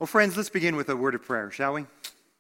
Well, friends, let's begin with a word of prayer, shall we?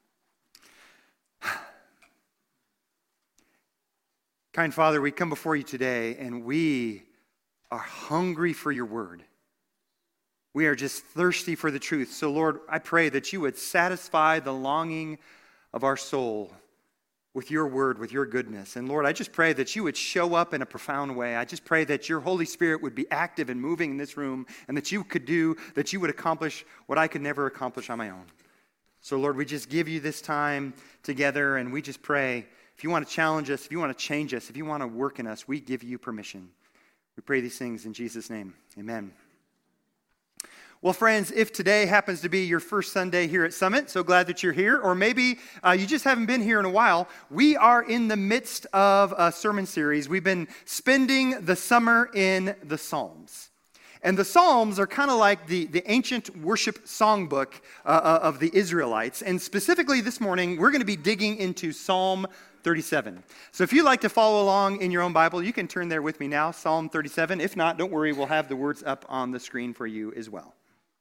Kind Father, we come before you today, and we are hungry for your word. We are just thirsty for the truth. So, Lord, I pray that you would satisfy the longing of our soul with your word, with your goodness. And Lord, I just pray that you would show up in a profound way. I just pray that your Holy Spirit would be active and moving in this room, and that you would accomplish what I could never accomplish on my own. So Lord, we just give you this time together, and we just pray, if you want to challenge us, if you want to change us, if you want to work in us, we give you permission. We pray these things in Jesus' name. Amen. Well, friends, if today happens to be your first Sunday here at Summit, so glad that you're here, or maybe you just haven't been here in a while, we are in the midst of a sermon series. We've been spending the summer in the Psalms. And the Psalms are kind of like the ancient worship songbook of the Israelites. And specifically this morning, we're going to be digging into Psalm 37. So if you'd like to follow along in your own Bible, you can turn there with me now, Psalm 37. If not, don't worry, we'll have the words up on the screen for you as well.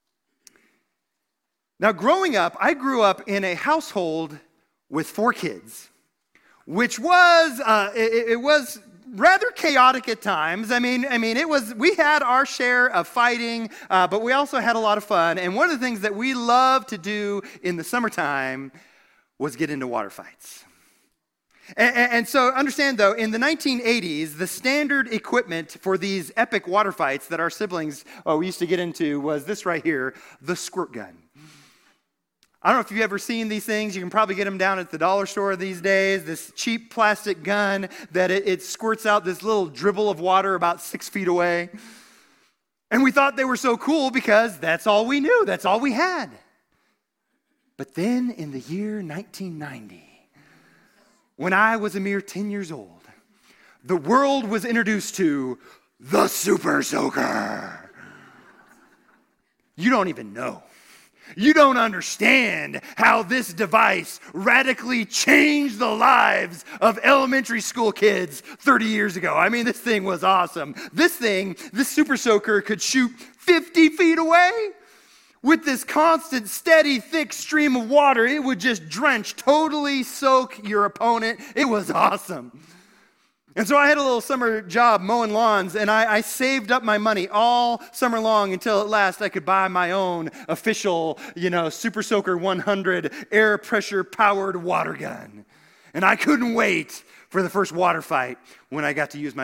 Now, growing up, I grew up in a household with 4 kids, which was it was rather chaotic at times. I mean, we had our share of fighting, but we also had a lot of fun. And one of the things that we loved to do in the summertime was get into water fights. And so understand, though, in the 1980s, the standard equipment for these epic water fights that our siblings we used to get into was this right here, the squirt gun. I don't know if you've ever seen these things. You can probably get them down at the dollar store these days. This cheap plastic gun that it squirts out this little dribble of water about 6 feet away. And we thought they were so cool because that's all we knew. That's all we had. But then in the year 1990, when I was a mere 10 years old, the world was introduced to the Super Soaker. You don't even know. You don't understand how this device radically changed the lives of elementary school kids 30 years ago. I mean, this thing was awesome. This Super Soaker could shoot 50 feet away with this constant, steady, thick stream of water. It would just totally soak your opponent. It was awesome. And so I had a little summer job mowing lawns, and I saved up my money all summer long until at last I could buy my own official, Super Soaker 100 air pressure powered water gun. And I couldn't wait for the first water fight when I got to use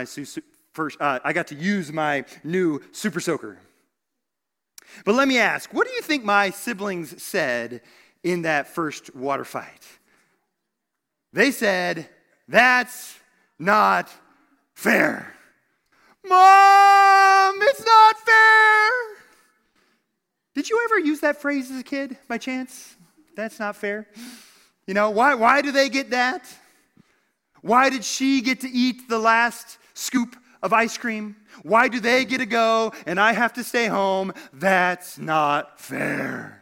my new Super Soaker. But let me ask, what do you think my siblings said in that first water fight? They said, "That's not fair." Mom, it's not fair. Did you ever use that phrase as a kid by chance? That's not fair. Why do they get that? Why did she get to eat the last scoop of ice cream? Why do they get to go and I have to stay home? That's not fair.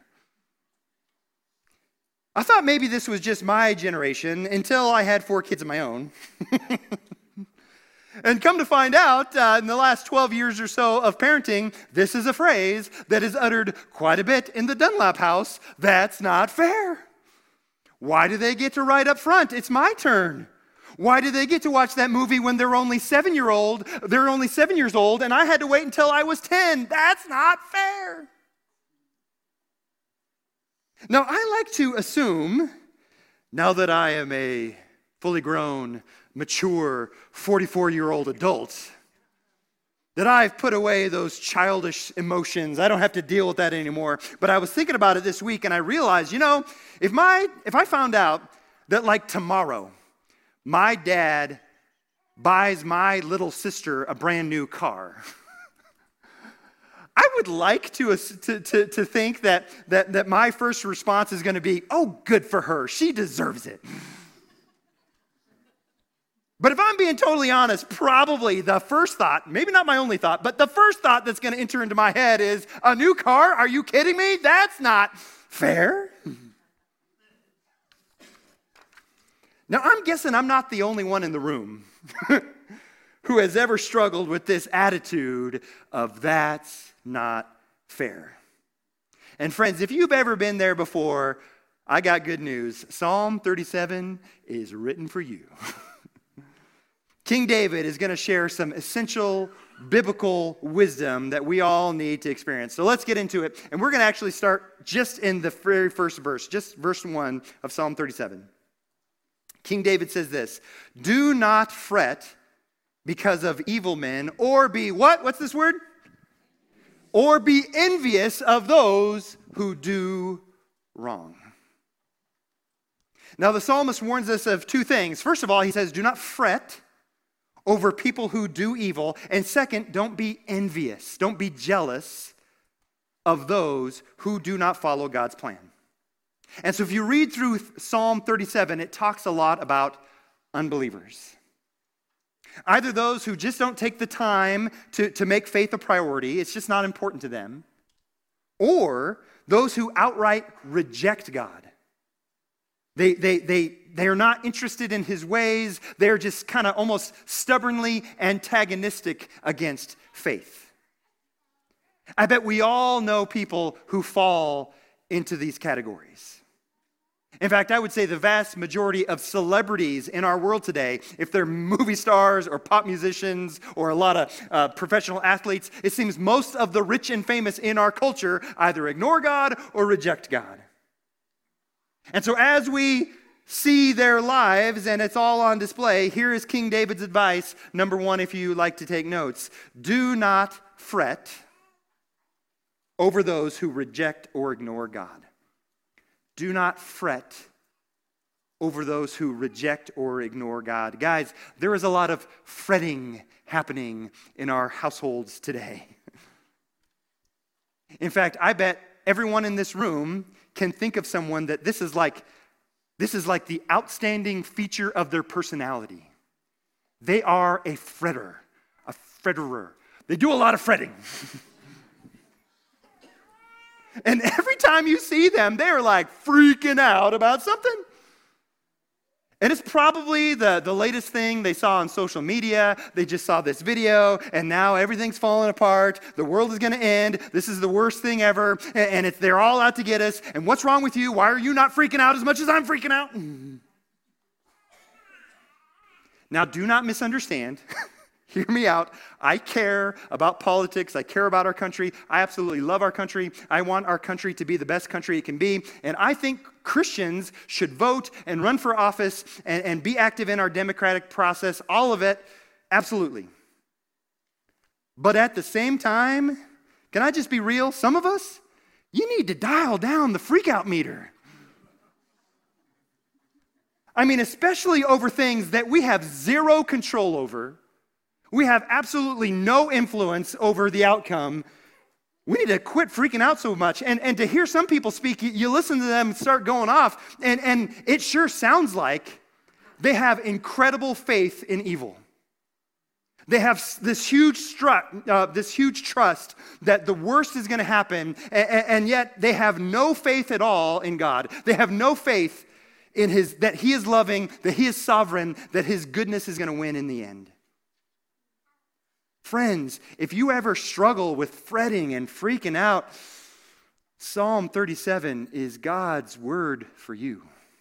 I thought maybe this was just my generation until I had 4 kids of my own. And come to find out, in the last 12 years or so of parenting, this is a phrase that is uttered quite a bit in the Dunlap house. That's not fair. Why do they get to ride up front? It's my turn. Why do they get to watch that movie when they're only 7 years old, and I had to wait until I was 10? That's not fair. Now, I like to assume, now that I am a fully grown, mature, 44-year-old adult, that I've put away those childish emotions. I don't have to deal with that anymore. But I was thinking about it this week, and I realized, if I found out that, like, tomorrow, my dad buys my little sister a brand new car, I would like to think that my first response is going to be, "Oh, good for her. She deserves it." But if I'm being totally honest, probably the first thought, maybe not my only thought, but the first thought that's going to enter into my head is, "A new car? Are you kidding me? That's not fair." Now, I'm guessing I'm not the only one in the room who has ever struggled with this attitude of "that's not fair." And friends, if you've ever been there before, I got good news. Psalm 37 is written for you. King David is going to share some essential biblical wisdom that we all need to experience. So let's get into it. And we're going to actually start just in the very first verse, just verse 1 of Psalm 37. King David says this, "Do not fret because of evil men, or be" what? What's this word? "Or be envious of those who do wrong." Now the psalmist warns us of two things. First of all, he says, do not fret over people who do evil. And second, don't be envious. Don't be jealous of those who do not follow God's plan. And so if you read through Psalm 37, it talks a lot about unbelievers. Either those who just don't take the time to make faith a priority, it's just not important to them, or those who outright reject God. They are not interested in his ways. They're just kind of almost stubbornly antagonistic against faith. I bet we all know people who fall into these categories. In fact, I would say the vast majority of celebrities in our world today, if they're movie stars or pop musicians or a lot of professional athletes, it seems most of the rich and famous in our culture either ignore God or reject God. And so as we see their lives, and it's all on display, here is King David's advice. Number one, if you like to take notes, do not fret over those who reject or ignore God. Do not fret over those who reject or ignore God. Guys, there is a lot of fretting happening in our households today. In fact, I bet everyone in this room can think of someone that this is like the outstanding feature of their personality. They are a fretterer. They do a lot of fretting. And every time you see them, they're like freaking out about something. And it's probably the latest thing they saw on social media. They just saw this video, and now everything's falling apart. The world is going to end. This is the worst thing ever. And they're all out to get us. And what's wrong with you? Why are you not freaking out as much as I'm freaking out? Now, do not misunderstand. Hear me out. I care about politics. I care about our country. I absolutely love our country. I want our country to be the best country it can be. And I think Christians should vote and run for office and be active in our democratic process. All of it, absolutely. But at the same time, can I just be real? Some of us, you need to dial down the freakout meter. I mean, especially over things that we have zero control over. We have absolutely no influence over the outcome. We need to quit freaking out so much. And to hear some people speak, you listen to them start going off, and it sure sounds like they have incredible faith in evil. They have this huge trust that the worst is going to happen, and yet they have no faith at all in God. They have no faith in that he is loving, that he is sovereign, that his goodness is going to win in the end. Friends, if you ever struggle with fretting and freaking out, Psalm 37 is God's word for you.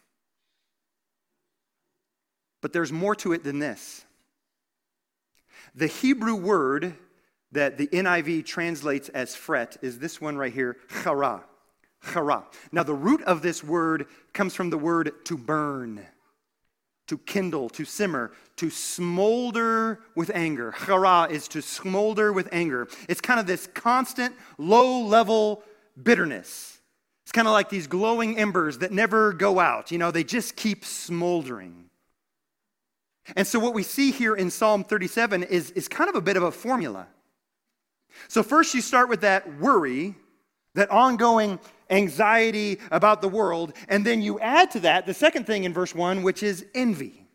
But there's more to it than this. The Hebrew word that the NIV translates as fret is this one right here, chara. Chara. Now, the root of this word comes from the word to burn, to kindle, to simmer, to smolder with anger. Chara is to smolder with anger. It's kind of this constant, low-level bitterness. It's kind of like these glowing embers that never go out. You know, they just keep smoldering. And so what we see here in Psalm 37 is kind of a bit of a formula. So first you start with that worry, that ongoing anxiety about the world, and then you add to that the second thing in verse 1, which is envy.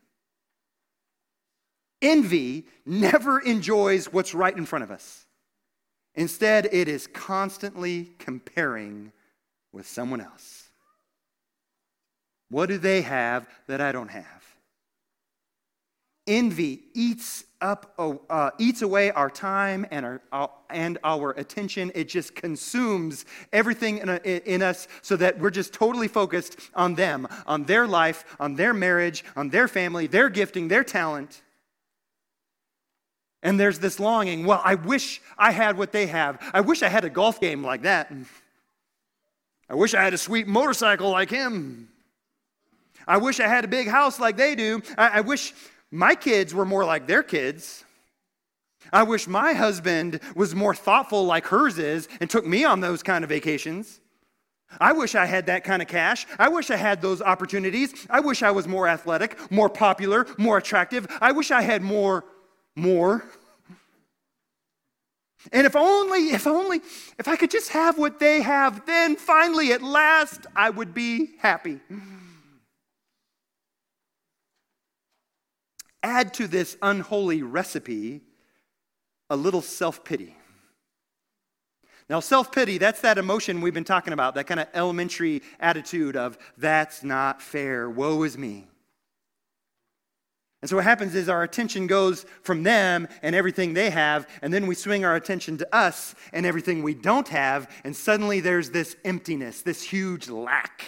Envy never enjoys what's right in front of us. Instead, it is constantly comparing with someone else. What do they have that I don't have? Envy eats away our time and our attention. It just consumes everything in us so that we're just totally focused on them, on their life, on their marriage, on their family, their gifting, their talent. And there's this longing, well, I wish I had what they have. I wish I had a golf game like that. I wish I had a sweet motorcycle like him. I wish I had a big house like they do. I wish my kids were more like their kids. I wish my husband was more thoughtful like hers is and took me on those kind of vacations. I wish I had that kind of cash. I wish I had those opportunities. I wish I was more athletic, more popular, more attractive. I wish I had more. And if I could just have what they have, then finally, at last, I would be happy. Add to this unholy recipe a little self-pity. Now, self-pity, that's that emotion we've been talking about, that kind of elementary attitude of, that's not fair, woe is me. And so what happens is our attention goes from them and everything they have, and then we swing our attention to us and everything we don't have, and suddenly there's this emptiness, this huge lack.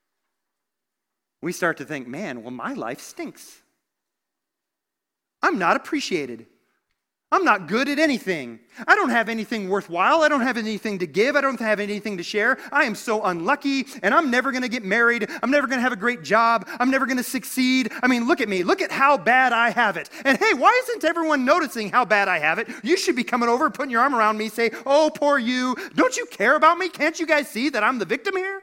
We start to think, man, well, my life stinks. I'm not appreciated. I'm not good at anything. I don't have anything worthwhile. I don't have anything to give. I don't have anything to share. I am so unlucky, and I'm never going to get married. I'm never going to have a great job. I'm never going to succeed. I mean, look at me. Look at how bad I have it. And hey, why isn't everyone noticing how bad I have it? You should be coming over, putting your arm around me, say, oh, poor you. Don't you care about me? Can't you guys see that I'm the victim here?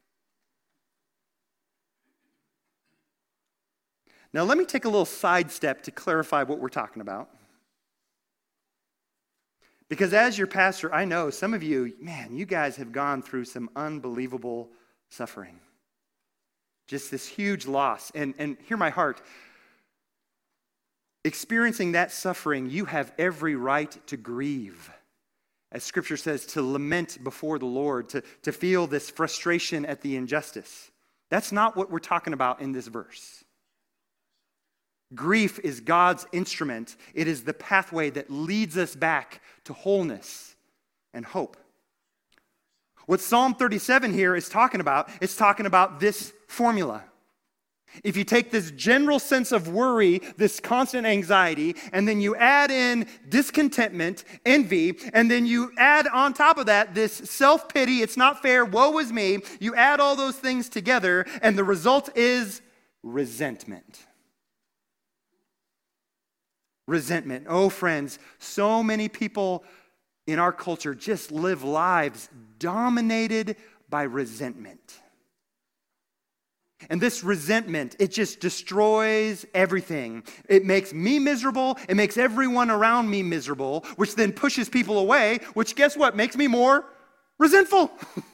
Now, let me take a little sidestep to clarify what we're talking about. Because as your pastor, I know some of you, man, you guys have gone through some unbelievable suffering. Just this huge loss. And hear my heart. Experiencing that suffering, you have every right to grieve. As Scripture says, to lament before the Lord, to feel this frustration at the injustice. That's not what we're talking about in this verse. Grief is God's instrument. It is the pathway that leads us back to wholeness and hope. What Psalm 37 here is talking about, it's talking about this formula. If you take this general sense of worry, this constant anxiety, and then you add in discontentment, envy, and then you add on top of that this self-pity, it's not fair, woe is me, you add all those things together, and the result is resentment. Resentment. Oh, friends, so many people in our culture just live lives dominated by resentment. And this resentment, it just destroys everything. It makes me miserable. It makes everyone around me miserable, which then pushes people away, which guess what? Makes me more resentful.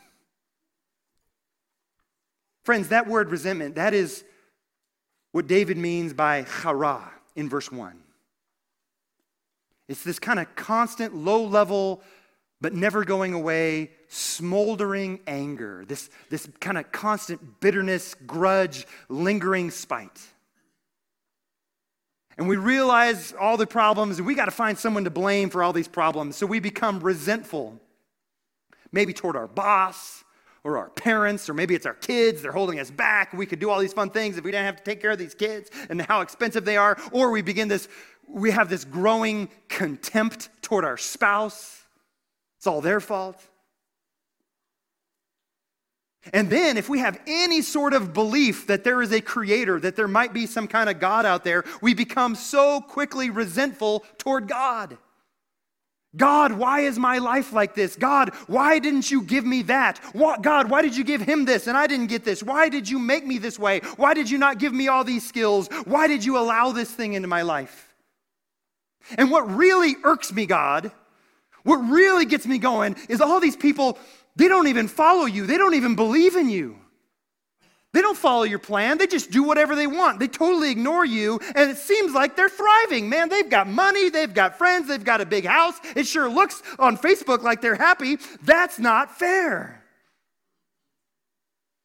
Friends, that word resentment, that is what David means by chara in verse 1. It's this kind of constant, low-level, but never going away, smoldering anger. This kind of constant bitterness, grudge, lingering spite. And we realize all the problems, and we got to find someone to blame for all these problems. So we become resentful, maybe toward our boss, or our parents, or maybe it's our kids. They're holding us back. We could do all these fun things if we didn't have to take care of these kids and how expensive they are. Or we have this growing contempt toward our spouse. It's all their fault. And then if we have any sort of belief that there is a creator, that there might be some kind of God out there, we become so quickly resentful toward God. God, why is my life like this? God, why didn't you give me that? God, why did you give him this and I didn't get this? Why did you make me this way? Why did you not give me all these skills? Why did you allow this thing into my life? And what really irks me, God, what really gets me going is all these people, they don't even follow you. They don't even believe in you. They don't follow your plan. They just do whatever they want. They totally ignore you, and it seems like they're thriving. Man, they've got money, they've got friends, they've got a big house. It sure looks on Facebook like they're happy. That's not fair.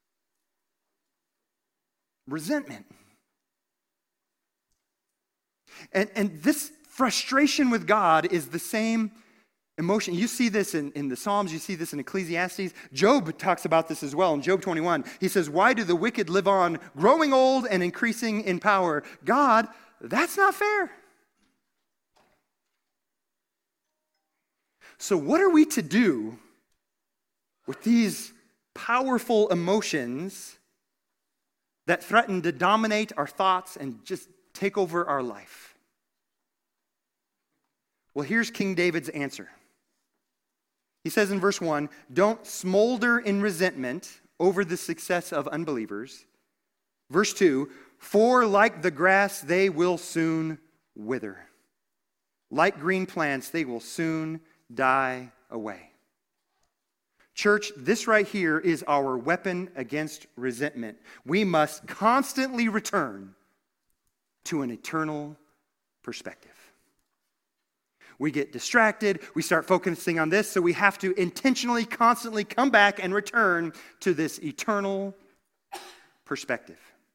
Resentment. And this frustration with God is the same emotion. You see this in the Psalms. You see this in Ecclesiastes. Job talks about this as well. In Job 21, he says, why do the wicked live on, growing old and increasing in power? God, that's not fair. So what are we to do with these powerful emotions that threaten to dominate our thoughts and just take over our life? Well, here's King David's answer. He says in verse 1, don't smolder in resentment over the success of unbelievers. Verse 2, for like the grass, they will soon wither. Like green plants, they will soon die away. Church, this right here is our weapon against resentment. We must constantly return to an eternal perspective. We get distracted, we start focusing on this, so we have to intentionally, constantly come back and return to this eternal perspective.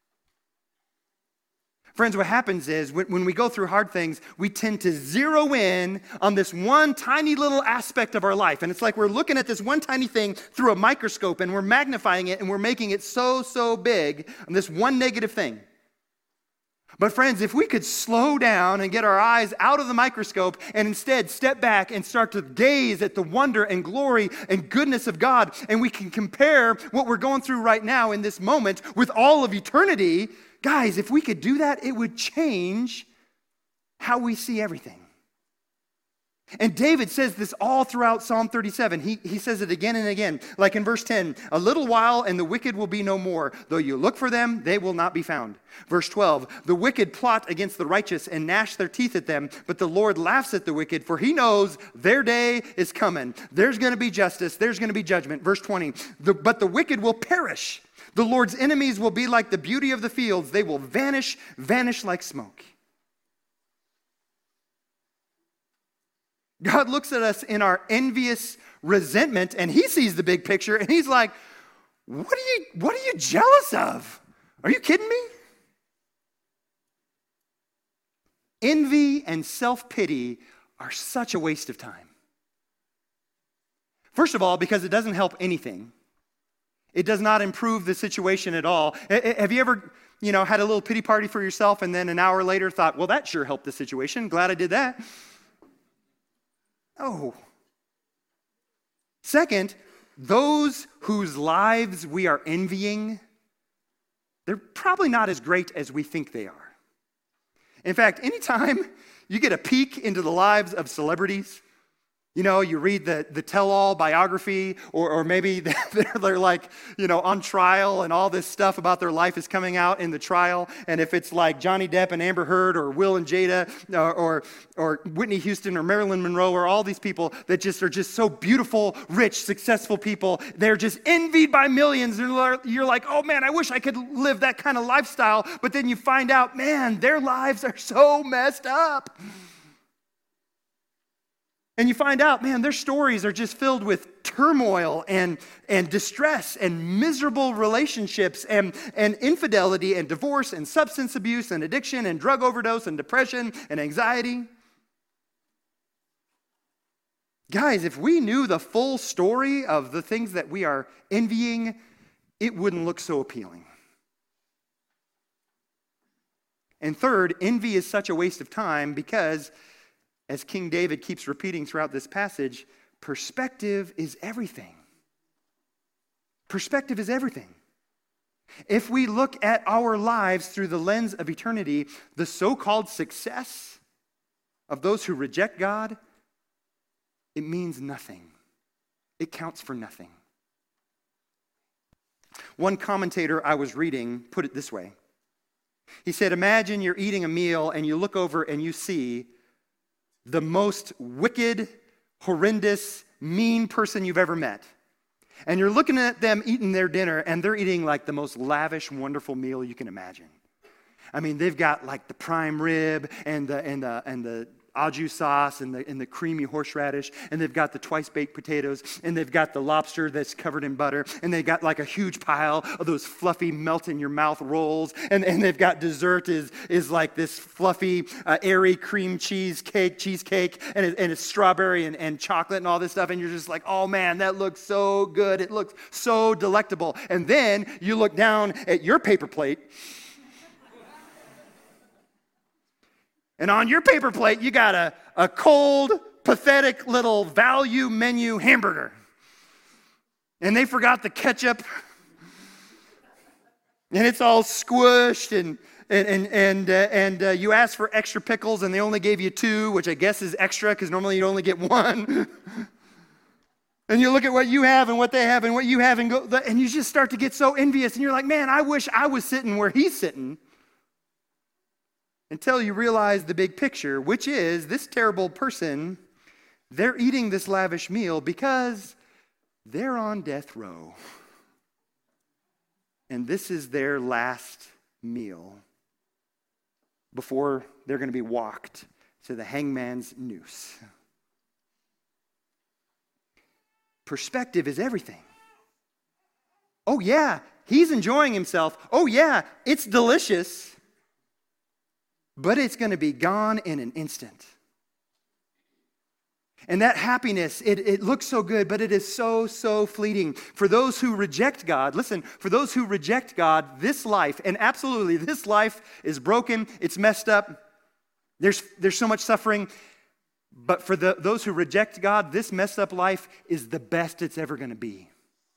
Friends, what happens is when we go through hard things, we tend to zero in on this one tiny little aspect of our life. And it's like we're looking at this one tiny thing through a microscope and we're magnifying it and we're making it so big on this one negative thing. But friends, if we could slow down and get our eyes out of the microscope and instead step back and start to gaze at the wonder and glory and goodness of God, and we can compare what we're going through right now in this moment with all of eternity, guys, if we could do that, it would change how we see everything. And David says this all throughout Psalm 37. He says it again and again. Like in verse 10, a little while and the wicked will be no more. Though you look for them, they will not be found. Verse 12, the wicked plot against the righteous and gnash their teeth at them, but the Lord laughs at the wicked, for he knows their day is coming. There's going to be justice. There's going to be judgment. Verse 20, but the wicked will perish. The Lord's enemies will be like the beauty of the fields. They will vanish like smoke. God looks at us in our envious resentment and he sees the big picture and he's like, what are you jealous of? Are you kidding me? Envy and self-pity are such a waste of time. First of all, because it doesn't help anything. It does not improve the situation at all. Have you ever, had a little pity party for yourself and then an hour later thought, well, that sure helped the situation. Glad I did that. Oh. Second, those whose lives we are envying, they're probably not as great as we think they are. In fact, anytime you get a peek into the lives of celebrities, you read the tell-all biography, or maybe they're like, on trial and all this stuff about their life is coming out in the trial. And if it's like Johnny Depp and Amber Heard or Will and Jada or Whitney Houston or Marilyn Monroe or all these people that are just so beautiful, rich, successful people, they're just envied by millions. And you're like, oh man, I wish I could live that kind of lifestyle. But then you find out, man, their lives are so messed up. And you find out, man, their stories are just filled with turmoil and distress and miserable relationships and infidelity and divorce and substance abuse and addiction and drug overdose and depression and anxiety. Guys, if we knew the full story of the things that we are envying, it wouldn't look so appealing. And third, envy is such a waste of time because, as King David keeps repeating throughout this passage, perspective is everything. Perspective is everything. If we look at our lives through the lens of eternity, the so-called success of those who reject God, it means nothing. It counts for nothing. One commentator I was reading put it this way. He said, imagine you're eating a meal and you look over and you see the most wicked, horrendous, mean person you've ever met. And you're looking at them eating their dinner, and they're eating like the most lavish, wonderful meal you can imagine. I mean, they've got like the prime rib and the au jus sauce and the creamy horseradish, and they've got the twice-baked potatoes, and they've got the lobster that's covered in butter, and they've got like a huge pile of those fluffy melt-in-your-mouth rolls, and they've got dessert is like this fluffy, airy cream cheesecake, and it's strawberry and chocolate and all this stuff, and you're just like, oh man, that looks so good. It looks so delectable. And then you look down at your paper plate, and on your paper plate, you got a cold, pathetic little value menu hamburger. And they forgot the ketchup. And it's all squished, and you asked for extra pickles, and they only gave you 2, which I guess is extra, because normally you only get 1. And you look at what you have and what they have and what you have, and you just start to get so envious, and you're like, man, I wish I was sitting where he's sitting. Until you realize the big picture, which is this terrible person, they're eating this lavish meal because they're on death row. And this is their last meal before they're going to be walked to the hangman's noose. Perspective is everything. Oh yeah, he's enjoying himself. Oh yeah, it's delicious. But it's going to be gone in an instant. And that happiness, it looks so good, but it is so, so fleeting. For those who reject God, listen, for those who reject God, this life, and absolutely this life is broken, it's messed up, there's so much suffering. But for those who reject God, this messed up life is the best it's ever going to be.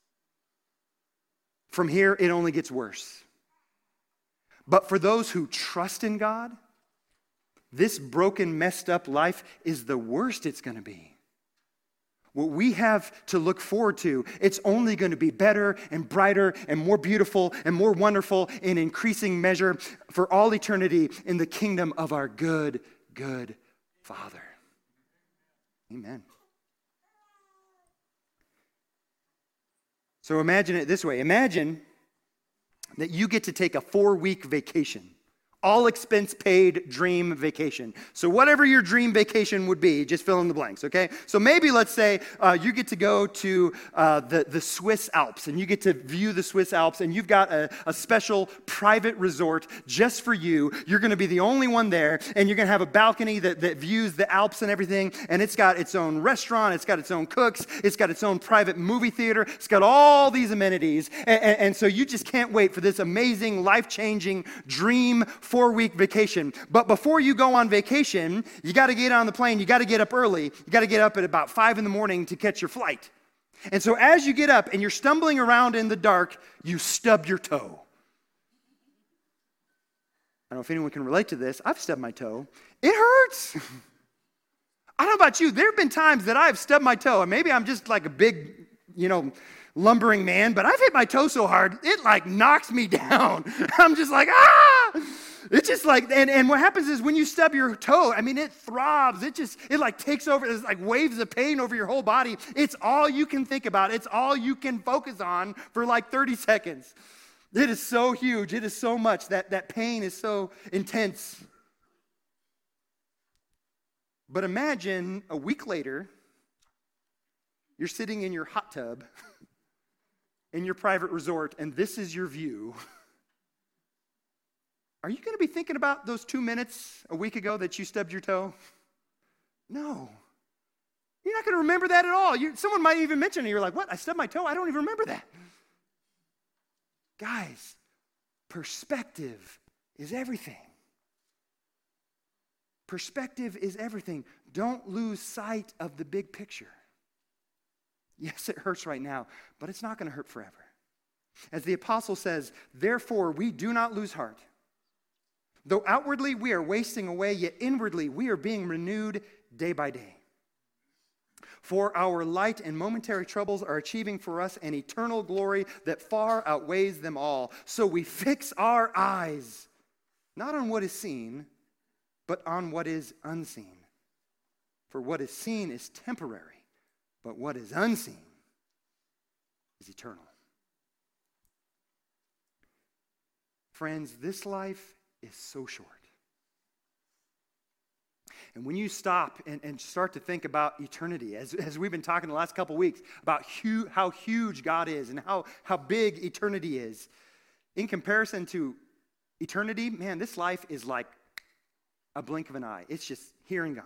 From here, it only gets worse. But for those who trust in God, this broken, messed up life is the worst it's going to be. What we have to look forward to, it's only going to be better and brighter and more beautiful and more wonderful in increasing measure for all eternity in the kingdom of our good, good Father. Amen. So imagine it this way. Imagine that you get to take a 4-week vacation. All expense paid dream vacation. So whatever your dream vacation would be, just fill in the blanks, okay? So maybe let's say you get to go to the Swiss Alps, and you get to view the Swiss Alps, and you've got a special private resort just for you. You're going to be the only one there, and you're going to have a balcony that views the Alps and everything, and it's got its own restaurant, it's got its own cooks, it's got its own private movie theater, it's got all these amenities, and so you just can't wait for this amazing, life-changing dream 4-week vacation. But before you go on vacation, you got to get on the plane. You got to get up early. You got to get up at about 5 a.m. to catch your flight. And so as you get up and you're stumbling around in the dark, you stub your toe. I don't know if anyone can relate to this. I've stubbed my toe. It hurts. I don't know about you. There have been times that I've stubbed my toe, and maybe I'm just like a big, lumbering man, but I've hit my toe so hard, it like knocks me down. I'm just like, ah! It's just like, and what happens is when you stub your toe, it throbs. It like takes over. It's like waves of pain over your whole body. It's all you can think about. It's all you can focus on for like 30 seconds. It is so huge. It is so much. That pain is so intense. But imagine a week later, you're sitting in your hot tub in your private resort, and this is your view. Are you going to be thinking about those 2 minutes a week ago that you stubbed your toe? No. You're not going to remember that at all. Someone might even mention it. You're like, what? I stubbed my toe? I don't even remember that. Guys, perspective is everything. Perspective is everything. Don't lose sight of the big picture. Yes, it hurts right now, but it's not going to hurt forever. As the apostle says, therefore we do not lose heart. Though outwardly we are wasting away, yet inwardly we are being renewed day by day. For our light and momentary troubles are achieving for us an eternal glory that far outweighs them all. So we fix our eyes, not on what is seen, but on what is unseen. For what is seen is temporary, but what is unseen is eternal. Friends, this life is so short. And when you stop and start to think about eternity, as we've been talking the last couple weeks about how huge God is and how big eternity is, in comparison to eternity, man, this life is like a blink of an eye. It's just here and gone.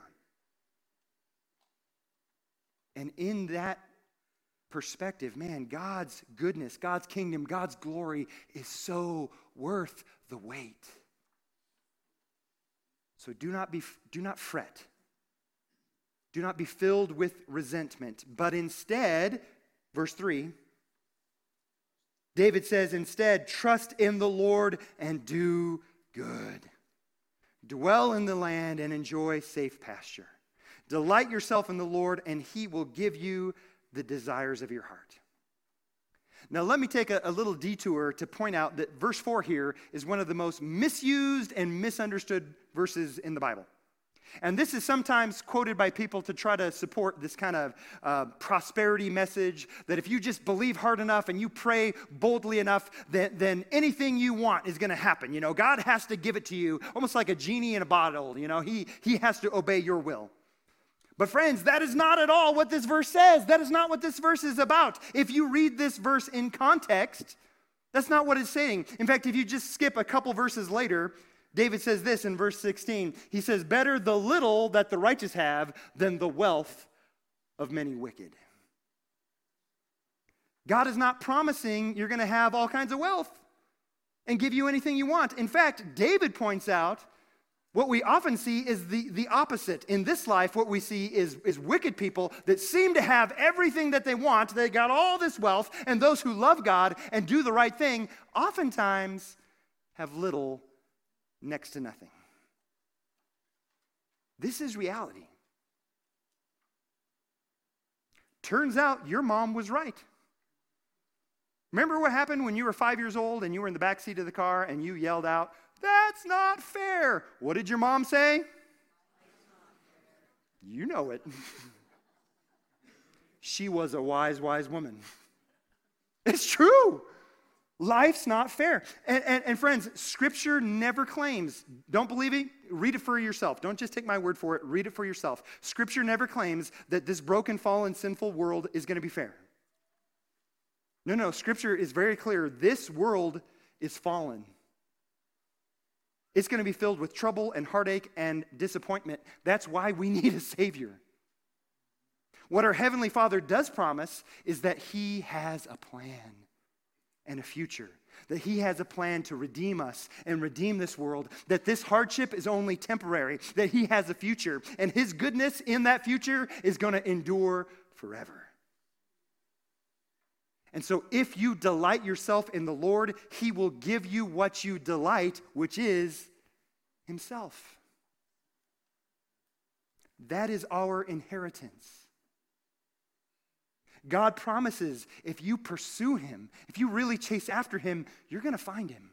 And in that perspective, man, God's goodness, God's kingdom, God's glory is so worth the wait. So do not fret. Do not be filled with resentment, but instead, verse 3, David says, instead, trust in the Lord and do good. Dwell in the land and enjoy safe pasture. Delight yourself in the Lord, and he will give you the desires of your heart. Now, let me take a little detour to point out that verse 4 here is one of the most misused and misunderstood verses in the Bible. And this is sometimes quoted by people to try to support this kind of prosperity message that if you just believe hard enough and you pray boldly enough, then anything you want is going to happen. You know, God has to give it to you, almost like a genie in a bottle. You know, he has to obey your will. But friends, that is not at all what this verse says. That is not what this verse is about. If you read this verse in context, that's not what it's saying. In fact, if you just skip a couple verses later, David says this in verse 16. He says, better the little that the righteous have than the wealth of many wicked. God is not promising you're going to have all kinds of wealth and give you anything you want. In fact, David points out what we often see is the opposite. In this life, what we see is wicked people that seem to have everything that they want. They got all this wealth, and those who love God and do the right thing oftentimes have little, next to nothing. This is reality. Turns out your mom was right. Remember what happened when you were 5 years old and you were in the back seat of the car and you yelled out, "That's not fair." What did your mom say? You know it. She was a wise, wise woman. It's true. Life's not fair. And friends, Scripture never claims, don't believe it? Read it for yourself. Don't just take my word for it. Read it for yourself. Scripture never claims that this broken, fallen, sinful world is going to be fair. No, Scripture is very clear. This world is fallen. It's going to be filled with trouble and heartache and disappointment. That's why we need a Savior. What our Heavenly Father does promise is that He has a plan and a future. That He has a plan to redeem us and redeem this world. That this hardship is only temporary. That He has a future. And His goodness in that future is going to endure forever. And so if you delight yourself in the Lord, He will give you what you delight, which is Himself. That is our inheritance. God promises if you pursue Him, if you really chase after Him, you're going to find Him.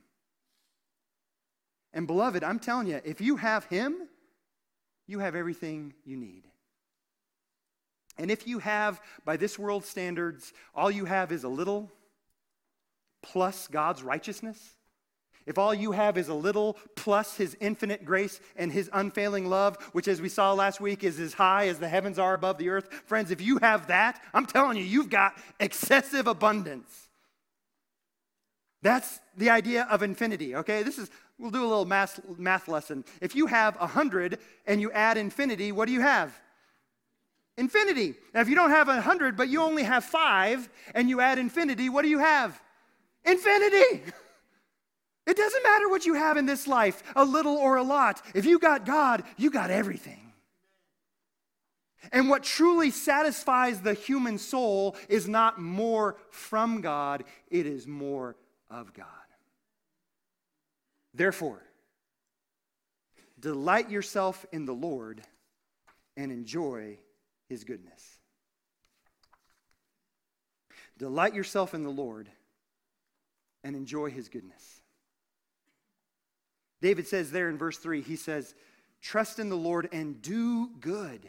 And beloved, I'm telling you, if you have Him, you have everything you need. And if you have, by this world's standards, all you have is a little plus God's righteousness, if all you have is a little plus His infinite grace and His unfailing love, which as we saw last week is as high as the heavens are above the earth, friends, if you have that, I'm telling you, you've got excessive abundance. That's the idea of infinity, okay? We'll do a little math lesson. If you have 100 and you add infinity, what do you have? Infinity. Now, if you don't have 100, but you only have 5, and you add infinity, what do you have? Infinity. It doesn't matter what you have in this life, a little or a lot. If you got God, you got everything. And what truly satisfies the human soul is not more from God, it is more of God. Therefore, delight yourself in the Lord and enjoy His goodness. Delight yourself in the Lord and enjoy His goodness. David says there in verse 3, he says, trust in the Lord and do good.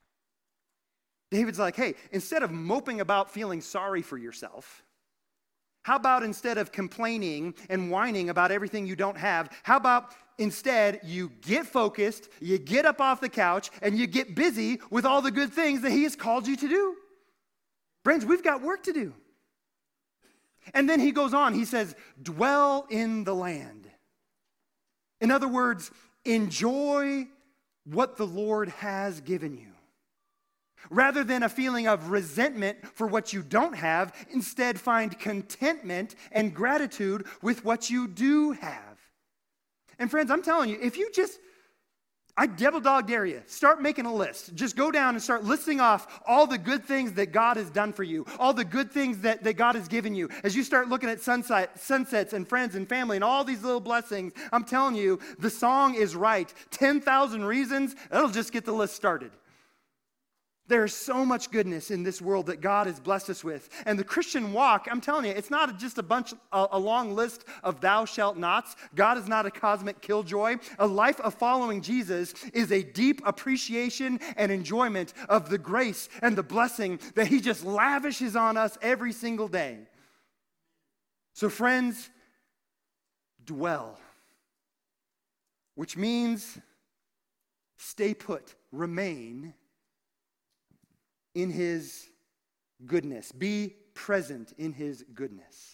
David's like, hey, instead of moping about feeling sorry for yourself, How about instead of complaining and whining about everything you don't have, how about instead you get focused, you get up off the couch, and you get busy with all the good things that he has called you to do? Friends, we've got work to do. And then he goes on, he says, dwell in the land. In other words, enjoy what the Lord has given you. Rather than a feeling of resentment for what you don't have, instead find contentment and gratitude with what you do have. And friends, I'm telling you, if you just, I devil dog dare you, start making a list. Just go down and start listing off all the good things that God has done for you, all the good things that God has given you. As you start looking at sunsets and friends and family and all these little blessings, I'm telling you, the song is right. 10,000 reasons, that'll just get the list started. There's so much goodness in this world that God has blessed us with. And the Christian walk, I'm telling you, it's not just a long list of thou shalt nots. God is not a cosmic killjoy. A life of following Jesus is a deep appreciation and enjoyment of the grace and the blessing that he just lavishes on us every single day. So friends, dwell, which means stay put, remain in his goodness. Be present in his goodness.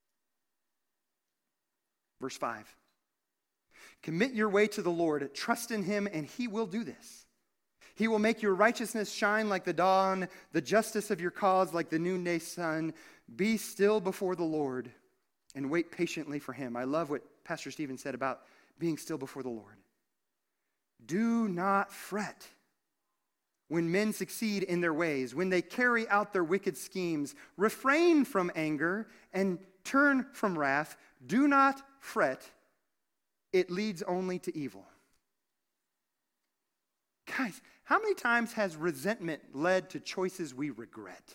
Verse 5. Commit your way to the Lord. Trust in him, and he will do this. He will make your righteousness shine like the dawn, the justice of your cause like the noonday sun. Be still before the Lord and wait patiently for him. I love what Pastor Stephen said about being still before the Lord. Do not fret when men succeed in their ways, when they carry out their wicked schemes. Refrain from anger and turn from wrath. Do not fret. It leads only to evil. Guys, how many times has resentment led to choices we regret?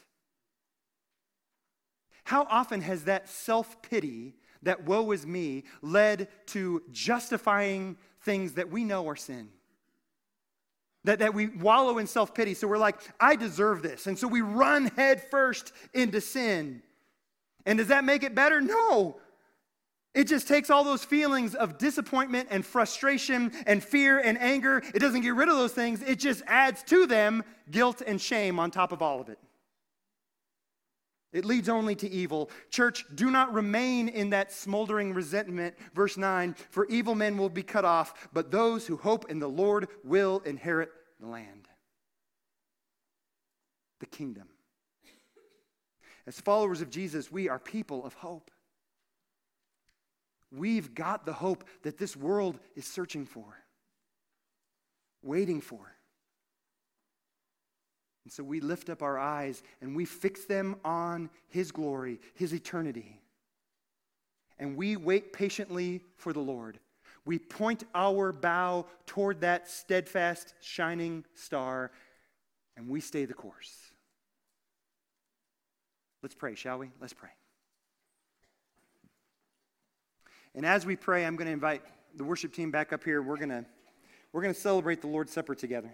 How often has that self-pity, that woe is me, led to justifying things that we know are sin? That we wallow in self-pity. So we're like, I deserve this. And so we run head first into sin. And does that make it better? No. It just takes all those feelings of disappointment and frustration and fear and anger. It doesn't get rid of those things. It just adds to them guilt and shame on top of all of it. It leads only to evil. Church, do not remain in that smoldering resentment. Verse 9, for evil men will be cut off, but those who hope in the Lord will inherit the land. The kingdom. As followers of Jesus, we are people of hope. We've got the hope that this world is searching for, waiting for. And so we lift up our eyes and we fix them on his glory, his eternity. And we wait patiently for the Lord. We point our bow toward that steadfast, shining star, and we stay the course. Let's pray, shall we? Let's pray. And as we pray, I'm going to invite the worship team back up here. We're going to celebrate the Lord's Supper together.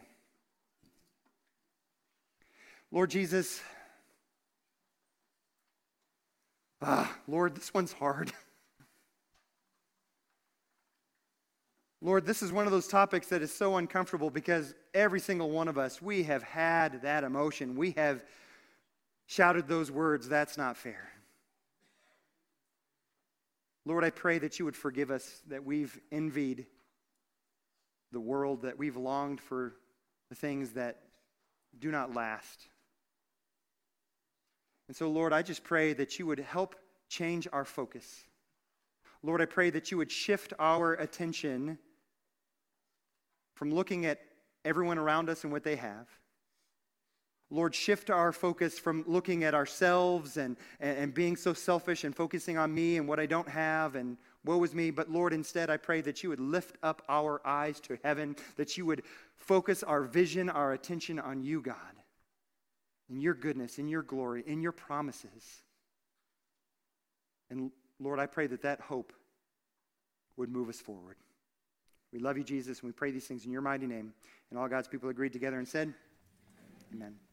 Lord Jesus, Lord, this one's hard. Lord, this is one of those topics that is so uncomfortable because every single one of us, we have had that emotion. We have shouted those words, that's not fair. Lord, I pray that you would forgive us, that we've envied the world, that we've longed for the things that do not last. And so, Lord, I just pray that you would help change our focus. Lord, I pray that you would shift our attention from looking at everyone around us and what they have. Lord, shift our focus from looking at ourselves and being so selfish and focusing on me and what I don't have and woe is me. But Lord, instead, I pray that you would lift up our eyes to heaven, that you would focus our vision, our attention on you, God, in your goodness, in your glory, in your promises. And Lord, I pray that that hope would move us forward. We love you, Jesus, and we pray these things in your mighty name. And all God's people agreed together and said, Amen.